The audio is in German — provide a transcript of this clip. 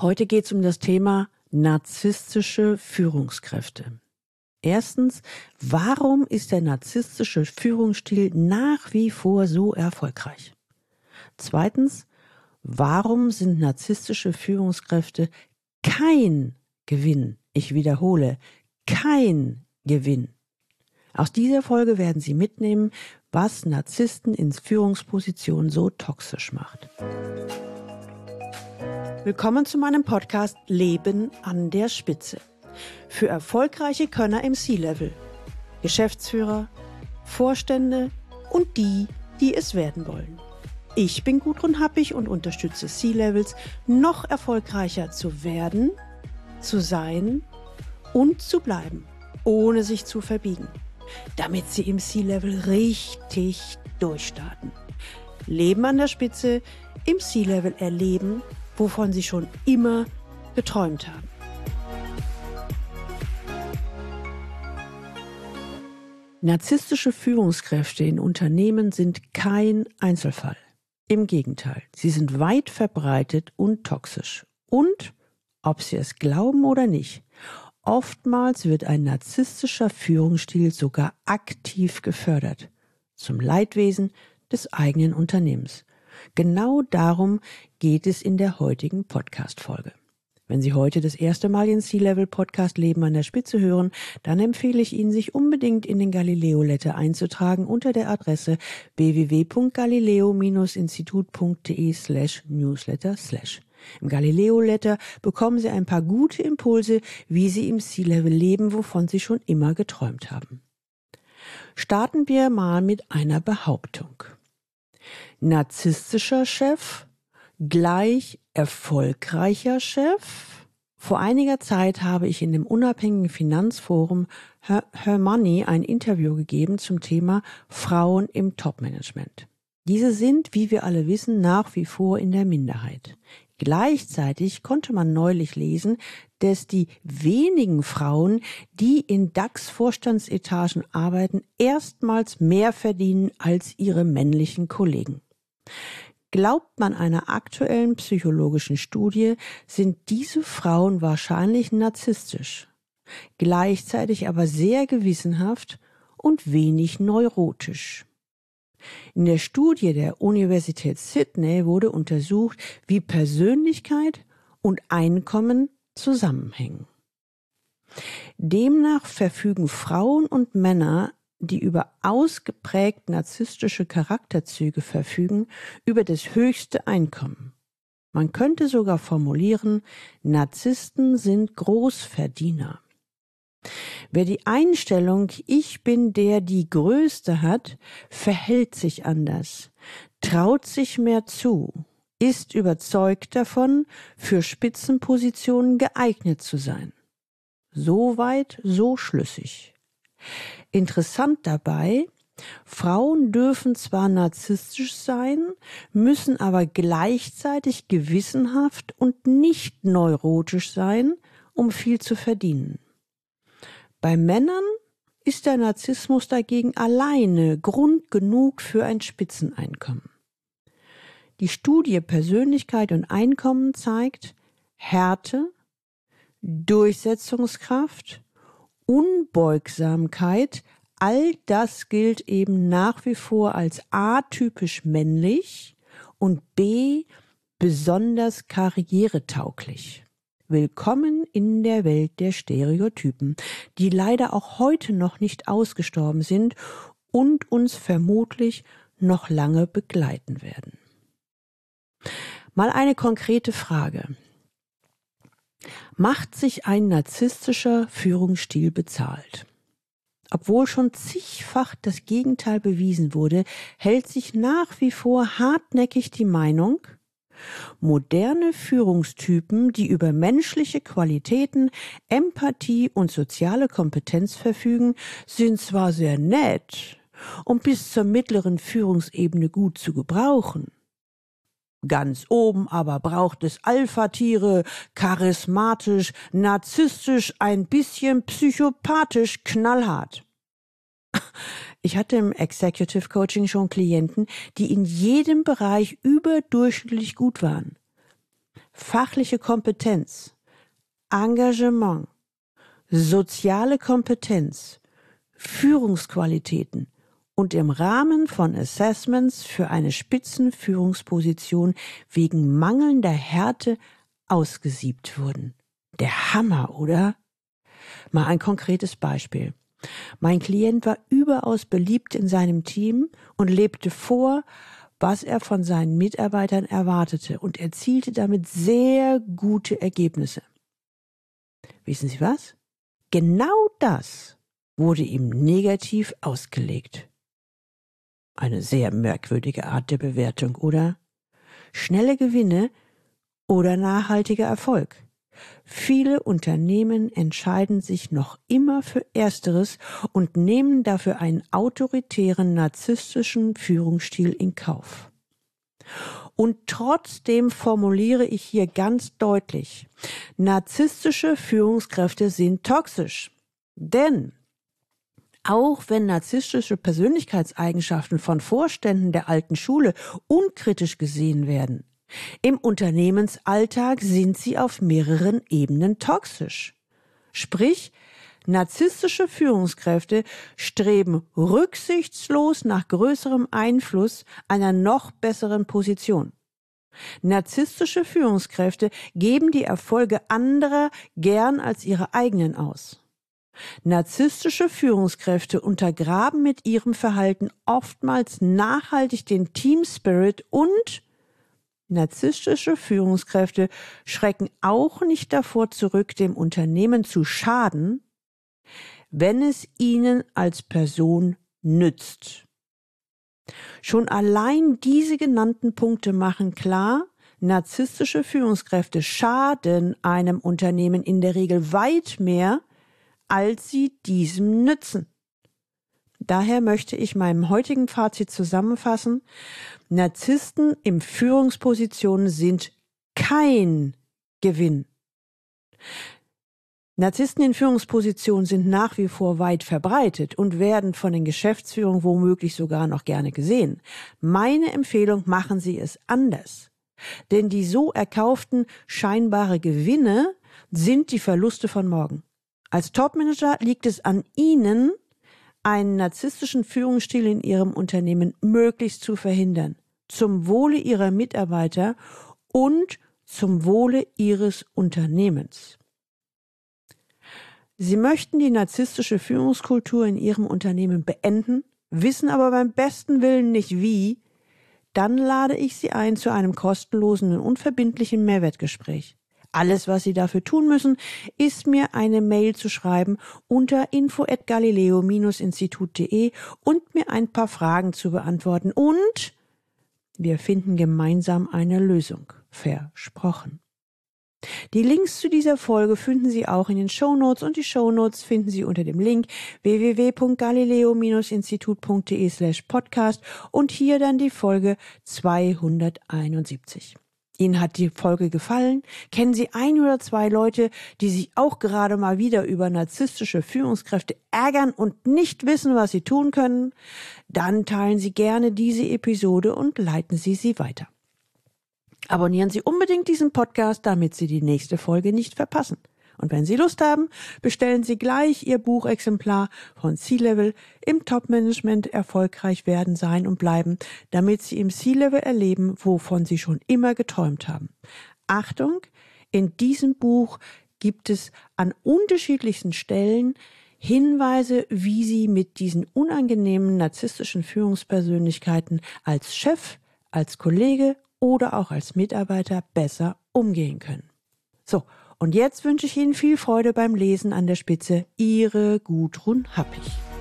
Heute geht es um das Thema narzisstische Führungskräfte. Erstens, warum ist der narzisstische Führungsstil nach wie vor so erfolgreich? Zweitens, warum sind narzisstische Führungskräfte kein Gewinn? Ich wiederhole, kein Gewinn. Aus dieser Folge werden Sie mitnehmen, was Narzissten in Führungspositionen so toxisch macht. Willkommen zu meinem Podcast Leben an der Spitze. Für erfolgreiche Könner im C-Level, Geschäftsführer, Vorstände und die, die es werden wollen. Ich bin Gudrun Happig und unterstütze C-Levels, noch erfolgreicher zu werden, zu sein und zu bleiben, ohne sich zu verbiegen, damit sie im C-Level richtig durchstarten. Leben an der Spitze, im C-Level erleben, wovon sie schon immer geträumt haben. Narzisstische Führungskräfte in Unternehmen sind kein Einzelfall. Im Gegenteil, sie sind weit verbreitet und toxisch. Und, ob Sie es glauben oder nicht, oftmals wird ein narzisstischer Führungsstil sogar aktiv gefördert, zum Leidwesen des eigenen Unternehmens. Genau darum geht es in der heutigen Podcast-Folge. Wenn Sie heute das erste Mal den C-Level-Podcast Leben an der Spitze hören, dann empfehle ich Ihnen, sich unbedingt in den Galileo-Letter einzutragen unter der Adresse www.galileo-institut.de/newsletter/. Im Galileo-Letter bekommen Sie ein paar gute Impulse, wie Sie im C-Level leben, wovon Sie schon immer geträumt haben. Starten wir mal mit einer Behauptung. Narzisstischer Chef gleich erfolgreicher Chef? Vor einiger Zeit habe ich in dem unabhängigen Finanzforum Her Money ein Interview gegeben zum Thema Frauen im Topmanagement. Diese sind, wie wir alle wissen, nach wie vor in der Minderheit. Gleichzeitig konnte man neulich lesen, dass die wenigen Frauen, die in DAX-Vorstandsetagen arbeiten, erstmals mehr verdienen als ihre männlichen Kollegen. Glaubt man einer aktuellen psychologischen Studie, sind diese Frauen wahrscheinlich narzisstisch, gleichzeitig aber sehr gewissenhaft und wenig neurotisch. In der Studie der Universität Sydney wurde untersucht, wie Persönlichkeit und Einkommen zusammenhängen. Demnach verfügen Frauen und Männer, die über ausgeprägt narzisstische Charakterzüge verfügen, über das höchste Einkommen. Man könnte sogar formulieren, Narzissten sind Großverdiener. Wer die Einstellung „Ich bin der, die Größte" hat, verhält sich anders, traut sich mehr zu, ist überzeugt davon, für Spitzenpositionen geeignet zu sein. So weit, so schlüssig. Interessant dabei, Frauen dürfen zwar narzisstisch sein, müssen aber gleichzeitig gewissenhaft und nicht neurotisch sein, um viel zu verdienen. Bei Männern ist der Narzissmus dagegen alleine Grund genug für ein Spitzeneinkommen. Die Studie Persönlichkeit und Einkommen zeigt, Härte, Durchsetzungskraft, Unbeugsamkeit, all das gilt eben nach wie vor als atypisch männlich und B, besonders karrieretauglich. Willkommen in der Welt der Stereotypen, die leider auch heute noch nicht ausgestorben sind und uns vermutlich noch lange begleiten werden. Mal eine konkrete Frage. Macht sich ein narzisstischer Führungsstil bezahlt? Obwohl schon zigfach das Gegenteil bewiesen wurde, hält sich nach wie vor hartnäckig die Meinung, moderne Führungstypen, die über menschliche Qualitäten, Empathie und soziale Kompetenz verfügen, sind zwar sehr nett und bis zur mittleren Führungsebene gut zu gebrauchen. Ganz oben aber braucht es Alpha-Tiere, charismatisch, narzisstisch, ein bisschen psychopathisch, knallhart. Ich hatte im Executive Coaching schon Klienten, die in jedem Bereich überdurchschnittlich gut waren. fachliche Kompetenz, Engagement, soziale Kompetenz, Führungsqualitäten und im Rahmen von Assessments für eine Spitzenführungsposition wegen mangelnder Härte ausgesiebt wurden. Der Hammer, oder? Mal ein konkretes Beispiel. Mein Klient war überaus beliebt in seinem Team und lebte vor, was er von seinen Mitarbeitern erwartete und erzielte damit sehr gute Ergebnisse. Wissen Sie was? Genau das wurde ihm negativ ausgelegt. Eine sehr merkwürdige Art der Bewertung, oder? Schnelle Gewinne oder nachhaltiger Erfolg. Viele Unternehmen entscheiden sich noch immer für Ersteres und nehmen dafür einen autoritären, narzisstischen Führungsstil in Kauf. Und trotzdem formuliere ich hier ganz deutlich, narzisstische Führungskräfte sind toxisch. Denn auch wenn narzisstische Persönlichkeitseigenschaften von Vorständen der alten Schule unkritisch gesehen werden, im Unternehmensalltag sind sie auf mehreren Ebenen toxisch. Sprich, narzisstische Führungskräfte streben rücksichtslos nach größerem Einfluss einer noch besseren Position. Narzisstische Führungskräfte geben die Erfolge anderer gern als ihre eigenen aus. Narzisstische Führungskräfte untergraben mit ihrem Verhalten oftmals nachhaltig den Team-Spirit und narzisstische Führungskräfte schrecken auch nicht davor zurück, dem Unternehmen zu schaden, wenn es ihnen als Person nützt. Schon allein diese genannten Punkte machen klar, narzisstische Führungskräfte schaden einem Unternehmen in der Regel weit mehr, als sie diesem nützen. Daher möchte ich meinem heutigen Fazit zusammenfassen: Narzissten in Führungspositionen sind kein Gewinn. Narzissten in Führungspositionen sind nach wie vor weit verbreitet und werden von den Geschäftsführungen womöglich sogar noch gerne gesehen. Meine Empfehlung: machen Sie es anders. Denn die so erkauften scheinbare Gewinne sind die Verluste von morgen. Als Topmanager liegt es an Ihnen, einen narzisstischen Führungsstil in Ihrem Unternehmen möglichst zu verhindern, zum Wohle Ihrer Mitarbeiter und zum Wohle Ihres Unternehmens. Sie möchten die narzisstische Führungskultur in Ihrem Unternehmen beenden, wissen aber beim besten Willen nicht wie, dann lade ich Sie ein zu einem kostenlosen und unverbindlichen Mehrwertgespräch. Alles, was Sie dafür tun müssen, ist mir eine Mail zu schreiben unter info@galileo-institut.de und mir ein paar Fragen zu beantworten. Und wir finden gemeinsam eine Lösung. Versprochen. Die Links zu dieser Folge finden Sie auch in den Shownotes und die Shownotes finden Sie unter dem Link www.galileo-institut.de/podcast und hier dann die Folge 271. Ihnen hat die Folge gefallen? Kennen Sie ein oder zwei Leute, die sich auch gerade mal wieder über narzisstische Führungskräfte ärgern und nicht wissen, was sie tun können? Dann teilen Sie gerne diese Episode und leiten Sie sie weiter. Abonnieren Sie unbedingt diesen Podcast, damit Sie die nächste Folge nicht verpassen. Und wenn Sie Lust haben, bestellen Sie gleich Ihr Buchexemplar von C-Level im Top-Management erfolgreich werden, sein und bleiben, damit Sie im C-Level erleben, wovon Sie schon immer geträumt haben. Achtung, in diesem Buch gibt es an unterschiedlichsten Stellen Hinweise, wie Sie mit diesen unangenehmen narzisstischen Führungspersönlichkeiten als Chef, als Kollege oder auch als Mitarbeiter besser umgehen können. So, und jetzt wünsche ich Ihnen viel Freude beim Lesen an der Spitze. Ihre Gudrun Happig.